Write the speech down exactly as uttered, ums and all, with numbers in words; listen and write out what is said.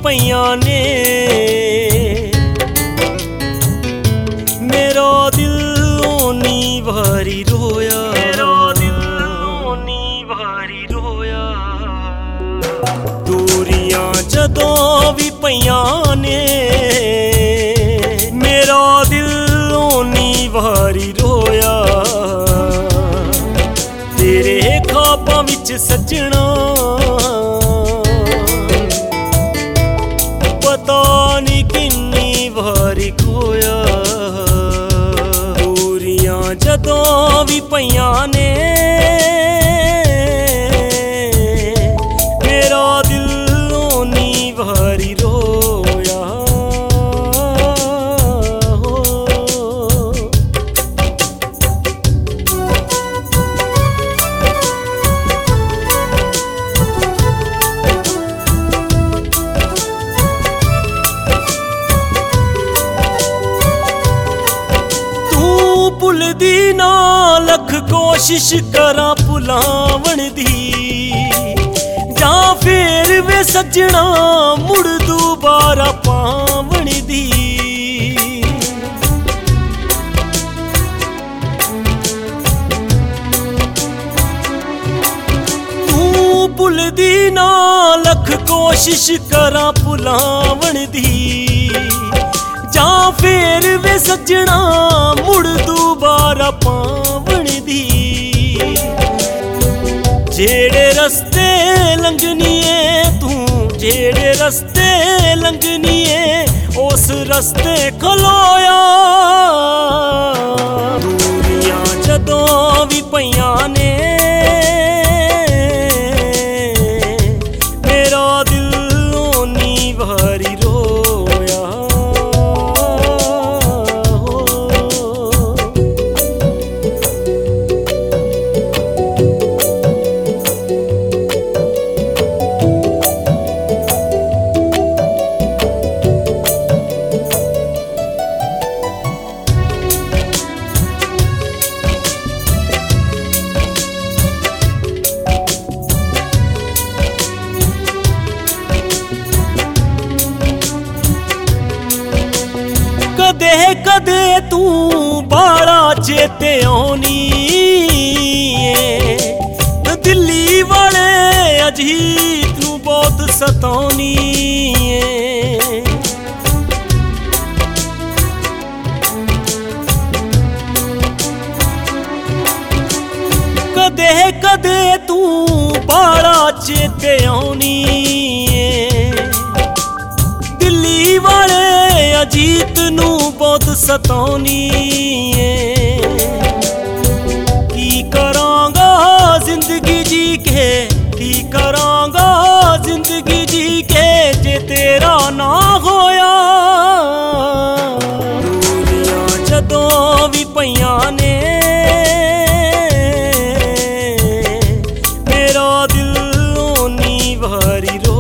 पईयां ने मेरा दिल ओनी वारी रोया, मेरा दिल ओनी वारी रोया। दूरियां जदों भी पईयां ने मेरा दिल ओनी वारी रोया। तेरे ख्वाबां विच सजना पता नहीं किन्नी वारी खोया। दूरियां जदों भी पईयां ने मेरा दिल ओनी वारी रोया। भुलदी ना लख कोशिश करा भुलावण दी, जां फेर वे सजना मुड़ दुबारा पावण दी। तू भुलदी ना लख कोशिश करा भुलावण दी, जां फेर वे सजना मुड़ दुबारा पावण दी। जेड़े रस्ते लंघनीए तू, जेड़े रस्ते लंघनीए उस रस्ते खलोया। दूरियां जदों भी पईयां ने मेरा दिल ओनी वारी रोया। कदे कदे तू बाड़ा चेते आनी है, दिल्ली वाले अजीत नू बहुत सतानी है। कदे कदे तू बाड़ा चेते आनी है, दिल्ली वाले अजीत नू बहुत सतानी है। की करांगा जिंदगी जी के, की करांगा जिंदगी जी के जे तेरा ना होया। दूरियां जदों भी पईयां ने मेरा दिल ओनी वारी रो